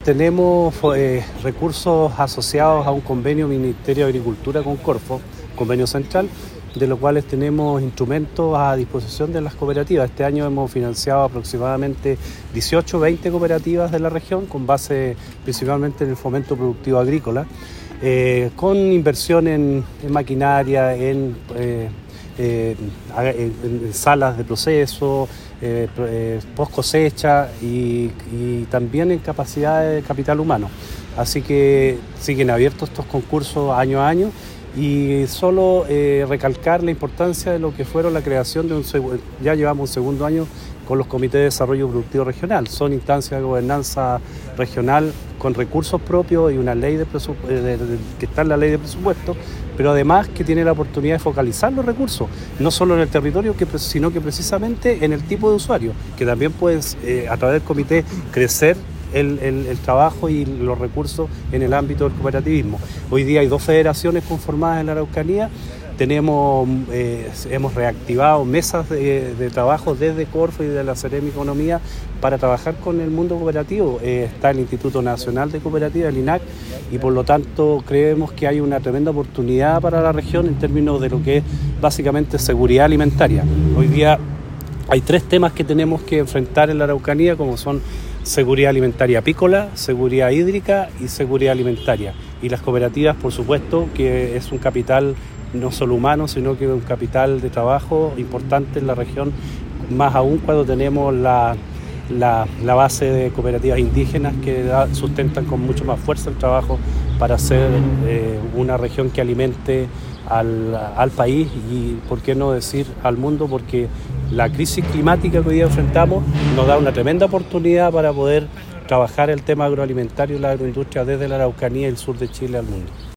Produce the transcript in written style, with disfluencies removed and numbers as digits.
tenemos recursos asociados a un convenio Ministerio de Agricultura con Corfo, convenio central, de los cuales tenemos instrumentos a disposición de las cooperativas. Este año hemos financiado aproximadamente 18, 20 cooperativas de la región, con base principalmente en el fomento productivo agrícola, con inversión en maquinaria, en salas de proceso, post cosecha y también en capacidad de capital humano. Así que siguen abiertos estos concursos año a año y solo recalcar la importancia de lo que fueron la creación de ya llevamos un segundo año con los comités de desarrollo productivo regional. Son instancias de gobernanza regional con recursos propios y una ley que está en la ley de presupuesto, pero además que tiene la oportunidad de focalizar los recursos, no solo en el territorio, sino que precisamente en el tipo de usuario, que también pueden, a través del comité, crecer el trabajo y los recursos en el ámbito del cooperativismo. Hoy día hay 2 federaciones conformadas en la Araucanía. Hemos reactivado mesas de trabajo desde Corfo y de la Seremi Economía para trabajar con el mundo cooperativo. Está el Instituto Nacional de Cooperativas, el INAC, y por lo tanto creemos que hay una tremenda oportunidad para la región en términos de lo que es básicamente seguridad alimentaria. Hoy día hay 3 temas que tenemos que enfrentar en la Araucanía, como son seguridad alimentaria apícola, seguridad hídrica y seguridad alimentaria. Y las cooperativas, por supuesto, que es un capital no solo humano, sino que un capital de trabajo importante en la región, más aún cuando tenemos la base de cooperativas indígenas que sustentan con mucho más fuerza el trabajo para hacer una región que alimente al país y, por qué no decir, al mundo, porque la crisis climática que hoy día enfrentamos nos da una tremenda oportunidad para poder trabajar el tema agroalimentario y la agroindustria desde la Araucanía y el sur de Chile al mundo.